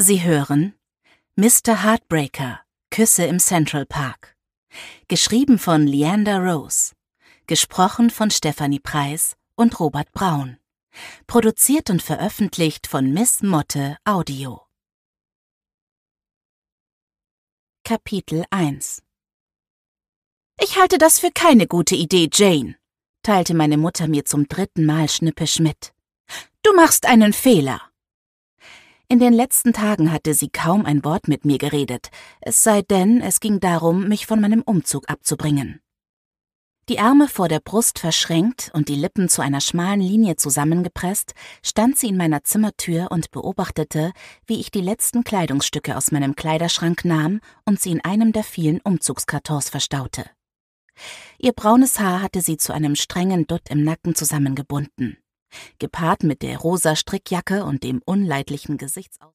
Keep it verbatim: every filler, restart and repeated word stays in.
Sie hören Mister Heartbreaker – Küsse im Central Park. Geschrieben von Leander Rose. Gesprochen von Stephanie Preiss und Robert Braun. Produziert und veröffentlicht von Miss Motte Audio. Kapitel eins. »Ich halte das für keine gute Idee, Jane«, teilte meine Mutter mir zum dritten Mal schnippisch mit. »Du machst einen Fehler.« In den letzten Tagen hatte sie kaum ein Wort mit mir geredet, es sei denn, es ging darum, mich von meinem Umzug abzubringen. Die Arme vor der Brust verschränkt und die Lippen zu einer schmalen Linie zusammengepresst, stand sie in meiner Zimmertür und beobachtete, wie ich die letzten Kleidungsstücke aus meinem Kleiderschrank nahm und sie in einem der vielen Umzugskartons verstaute. Ihr braunes Haar hatte sie zu einem strengen Dutt im Nacken zusammengebunden. Gepaart mit der rosa Strickjacke und dem unleidlichen Gesichtsausdruck